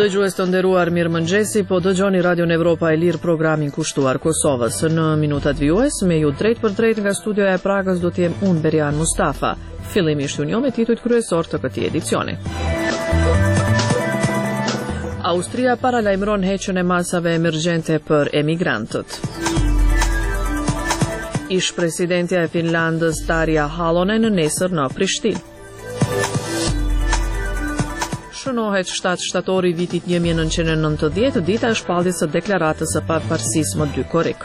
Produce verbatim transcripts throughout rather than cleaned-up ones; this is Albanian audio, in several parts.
Dëgjues të nderuar, mirëmëngjesi, po dëgjoni Radion Evropa e Lirë, programin kushtuar Kosovës. Në minutat vijues, me ju drejt për drejt nga studioja e Pragës do t'jem unë Berian Mustafa. Fillimisht ju njoh me titujt kryesor të këtij edicioni. Austria paralajmëron heqjen e masave emergjente për emigrantët. Ish presidentja e Finlandës Tarja Halonen nesër në Prishtinë. Shënohet shtatë shtatori vitit një mijë e nëntëqind e nëntëdhjetë, dita e shpalljes së deklaratës së pavarësisë më dy korik.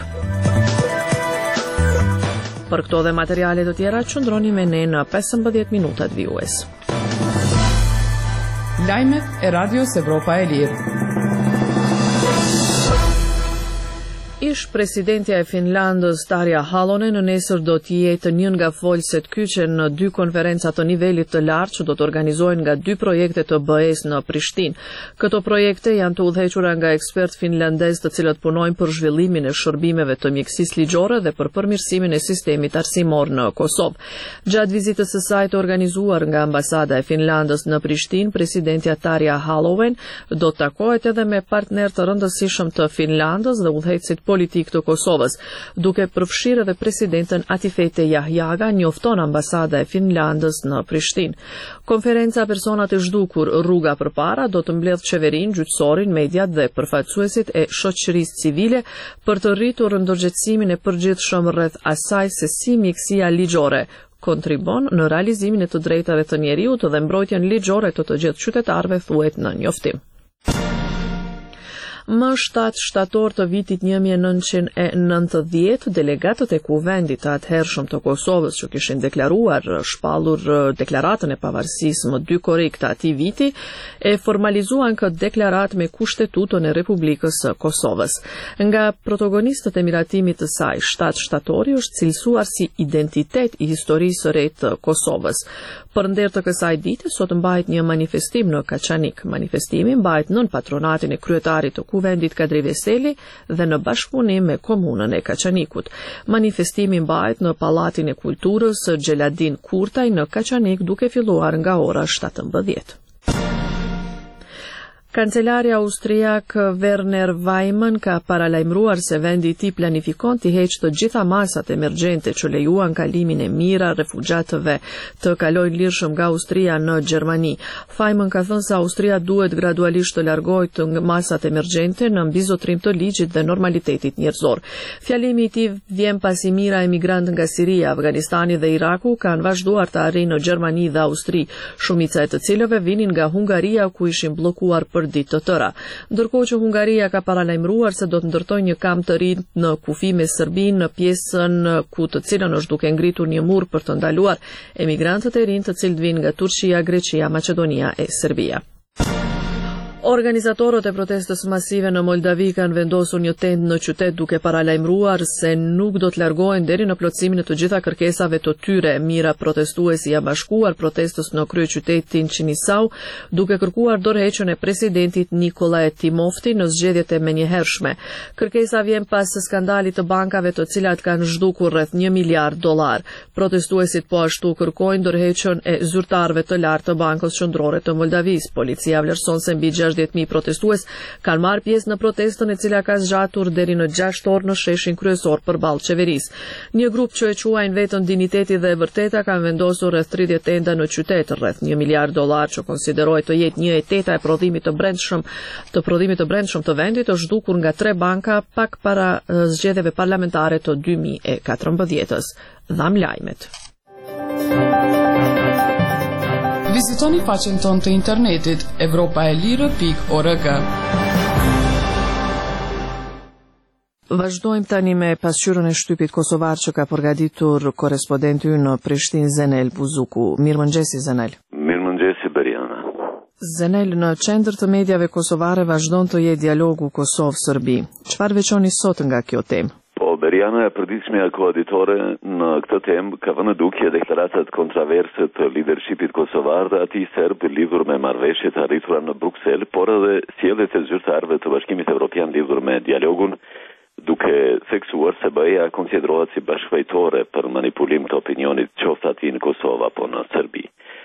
Për këto dhe materiale të tjera, qëndroni me ne në pesëmbëdhjetë minutat vijues. Lajmet e Radios Evropa e Lirë. Ish presidentja e Finlandës Tarja Halonen nesër do të jetë një nga folësit kyçe në dy konferenca të nivelit të lartë që do të organizohen nga dy projekte të B E S në Prishtinë. Këto projekte janë të udhëhequra nga ekspertë finlandezë të cilët punojnë për zhvillimin e shërbimeve të mjekësisë ligjore dhe për përmirësimin e sistemit arsimor në Kosovë. Gjatë vizitës së saj të organizuar nga ambasada e Finlandës në Prishtinë, presidentja Tarja Halonen do të takohet edhe me partnerë të rëndësishëm të Finlandës dhe udhëheqësit politik të Kosovës, duke përfshirë edhe presidentën Atifete Jahjaga, njofton ambasada e Finlandës në Prishtinë. Konferenca Personat e zhdukur rruga përpara do të mbledh qeverinë, gjyqësorin, mediat dhe përfaqësuesit e shoqërisë civile për të rritur ndërgjegjësimin e përgjithshëm rreth asaj se si mjekësia ligjore kontribon në realizimin e të drejtave të njeriut dhe mbrojtjen ligjore të të gjithë qytetarëve, thuhet në njoftim. Më shtatë shtator të vitit një mijë e nëntëqind e nëntëdhjetë, delegatët e kuvendit të atëhershëm të Kosovës që kishin deklaruar shpallur deklaratën e pavarësisë më dy korik të atij viti, e formalizuan këtë deklaratë me Kushtetutën e Republikës së Kosovës. Nga protagonistët e miratimit të saj, shtatë shtatori është cilësuar si identitet i historisë së re të Kosovës. Për nder të kësaj dite, sot mbahet një manifestim në Kaçanik. Manifestimi mbahet nën patronatin e kryetarit të kuvendit Kadri Veseli dhe në bashkëpunim me komunën e Kaçanikut. Manifestimi mbahet në Pallatin e Kulturës Xheladin Kurtaj në Kaçanik, duke filluar nga ora shtatëmbëdhjetë. Kancelari austriak Werner Weimann ka paralajmëruar se vendi i tij planifikon të heqë të gjitha masat emergjente që lejuan kalimin e mira refugjatëve të kalojnë lirshëm nga Austria në Gjermani. Weimann ka thënë se Austria duhet gradualisht të largojë të masat emergjente në mbizotrim të ligjit dhe normalitetit njerëzor. Fjalimi i tij vjen pasi mijëra emigrantë nga Siria, Afganistani dhe Iraku kanë vazhduar të arrijnë në Gjermani dhe Austri, shumica e të cilëve vinin nga Hungaria ku ishin bllokuar për ditë të tëra. Ndërkohë që Hungaria ka paralajmëruar se do të ndërtojë një kamp të ri në kufi me Serbinë në pjesën ku të cilën është duke ngritur një mur për të ndaluar emigrantët e rinj të cilët vinë nga Turqia, Greqia, Maqedonia e Serbia. Organizatorët e protestës masive në Moldavi kanë vendosur një tent në qytet duke paralajmëruar se nuk do të largohen deri në plotësimin e të gjitha kërkesave të tyre. Mira protestuesi ja bashkuar protestës në kryeqytetin Qinisau, duke kërkuar dorëheqjen e presidentit Nikolaj Timovti në zgjedhjet e menjëhershme. Kërkesa vjen pas skandalit të bankave të cilat kanë zhdukur rreth një miliard dollar. Protestuesit po ashtu kërkojnë dorëheqjen e zyrtarëve të lartë të Bankës Qendrore të Moldavisë. Policia vlerëson se mbi gjashtëdhjetë mijë protestues kanë marrë pjesë në protestën e cila ka zgjatur deri në gjashtë orë në sheshin kryesor përballë qeverisë. Një grup që e quajnë veten Diniteti dhe e Vërteta kanë vendosur rreth tridhjetë tenda në qytet, rreth një miliard dollar që konsiderohet të jetë një e teta e prodhimit të brendshëm të prodhimit të brendshëm të vendit, është zhdukur nga tre banka pak para zgjedhjeve parlamentare të dy mijë e katërmbëdhjetës. Dham lajmet. Vizitoni faqen tonë të internetit evropaelire pikë org. Vazhdojmë tani me pasqyrën e shtypit kosovar që ka përgatitur korrespondenti ynë në Prishtinë, Zenel Buzuku. Mirëmëngjesi Zenel. Mirëmëngjesi Beriana. Zenel, në qendër të medjave kosovare vazhdon të jetë dialogu Kosovë-Serbi. Çfarë veçoni sot nga kjo temë? Beriana e përditshmja koaditore në këtë temë ka vënë dukje deklaratat kontroverse të lidershipit kosovar dhe atij serb lidhur me marrëveshjet arritura në Bruksel, por edhe sjelljet e zyrtarëve të Bashkimit Evropian lidhur me dialogun, duke theksuar se B E-ja konsiderohet si bashkëfajtore për manipulim të opinionit qoftë aty në Kosovë apo në Serbi.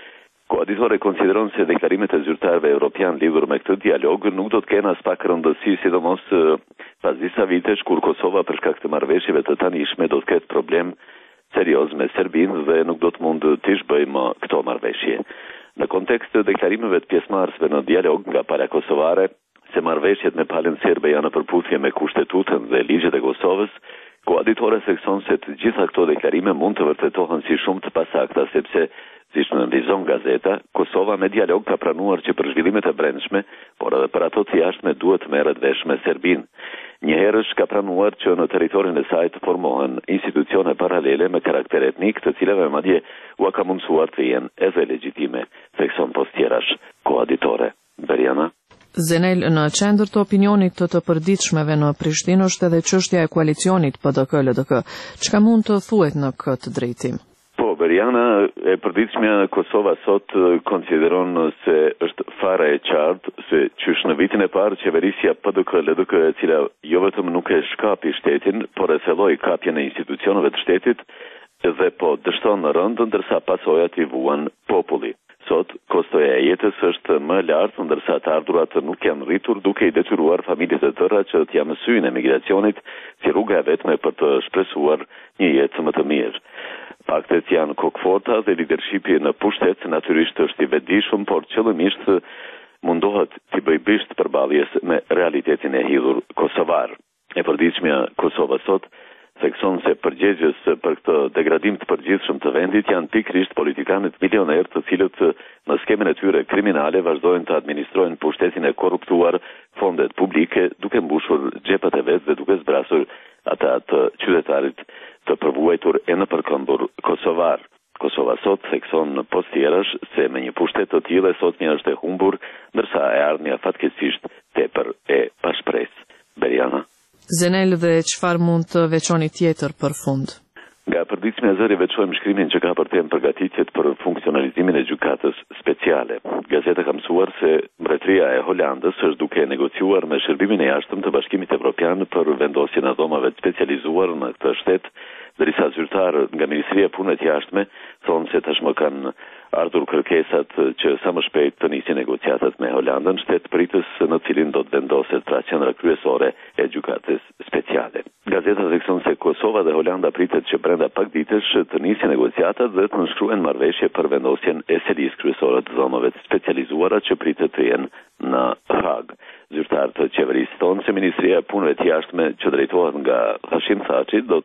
Koaditore konsideron se deklarimet e zyrtarëve evropian lidhur me këtë dialog nuk do të kenë as pak rëndësi, sidomos pas disa vitesh kur Kosova për shkak të marrëveshjeve të tanishme do të ketë problem serioz me Serbinë dhe nuk do të mund të zhbëjmë këto marrëveshje. Në kontekst të deklarimeve të pjesëmarrësve në dialog nga palë kosovare se marrëveshjet me palën serbe janë në përputhje me kushtetutën dhe ligjet e Kosovës, koaditore thekson se të gjitha këto deklarime mund të vërtetohen si shumë të pasakta, sepse siç nënvizon gazeta, Kosova me dialog ka pranuar që për zhvillimet e brendshme, por edhe për ato të jashtme duhet merret vesh me Serbinë. Njëherësh ka pranuar që në territorin e saj të formohen institucione paralele me karakter etnik, të cilave madje u ka mundsuar të jenë edhe legjitime, thekson postjerash koaditore. Beriana. Zenel, në qendër të opinionit të të përditshmeve në Prishtinë është edhe çështja e koalicionit P D K L D K. Çka mund të thuhet në këtë drejtim? Po, Beriana, e përditshmja Kosova sot konsideron se është fare e qartë se qysh në vitin e parë qeverisja P D K L D K, e cila jo vetëm nuk e shkapi shtetin, por e thelloi kapjen e institucioneve të shtetit dhe po dështon në rënd, ndërsa pasojat i vuan populli. Sot, kostoja e jetës është më lartë, ndërsa të ardhurat nuk janë rritur, duke i detyruar familjet e tëra që të janë mësyn e migracionit si rruga e vetme për të shpresuar një jetë më të mirë. Paktet janë kokforta dhe leadershipi në pushtet natyrisht është i vetëdijshëm, por qëllimisht mundohet të bëjë bisht përballjes me realitetin e hidhur kosovar. E përditshmja Kosova sot thekson se përgjegjës për këtë degradim të përgjithshëm të vendit janë pikërisht politikanët milioner, të cilët në skemën e tyre kriminale vazhdojnë të administrojnë pushtetin e korruptuar, fondet publike, duke mbushur xhepat e vetë dhe duke zbrasur ata të qytetarit të përvuajtur e në përkëmbur kosovar. Kosova sot thekson në postjerash se me një pushtet të tillë sotmja është e humbur, ndërsa e ardhmja fatkeqësisht tepër e pashpresë. Beriana. Zenel, dhe çfarë mund të veçoni tjetër për fund? Nga përditshmja e zëri veçojmë shkrimin që ka për temë përgatitjet për funksionalizimin e gjykatës speciale. Gazeta ka mësuar se mbretëria e Holandës është duke negociuar me shërbimin e jashtëm të Bashkimit Evropian për vendosjen e dhomave të specializuar në këtë shtet, derisa zyrtarë nga Ministria e Punëve të Jashtme thonë se tashmë kanë ardhur kërkesat që sa më shpejt të nisin negociatat me Holandën, shtet pritës në cilin do të vendoset pra qendra kryesore e gjykatës speciale. Gazeta thekson se Kosova dhe Holanda pritet që brenda pak ditësh të nisin negociatat dhe të nënshkruhen marrëveshje për vendosjen e selisë kryesore të dhomave të specializuara që pritet të jenë në Hag. Zyrtarët të qeverisë thonë se Ministria e Punëve të Jashtme që drejtohet nga Hashim Thaçi do